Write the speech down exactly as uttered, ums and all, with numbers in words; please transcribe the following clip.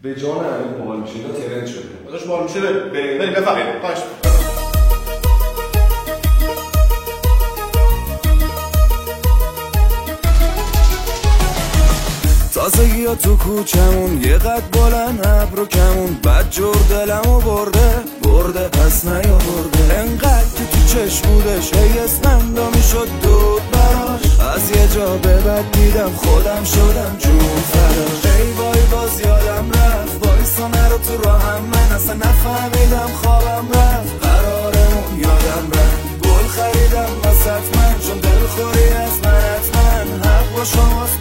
به جان همین باحال میشه، اینا ترند شده. داداش باحال میشه بریم بریم بفهمیم. باش. تازگی ها تو کوچمون یه قد بلند ابرو کمون بد جور دلمو برده برده پس نیا برده انقدر که تو چشم بودش هی اسمندا میشد دود براش از یه جا به بعد دیدم خودم شدم جون فراش ای وای باز یادم رفت وایسا نرو تو راهم من اصلا نفهمیدم خوابم رفت قرارمون یادم رفت گل خریدم واسط من چون دلخوری از من حتما حق با شماست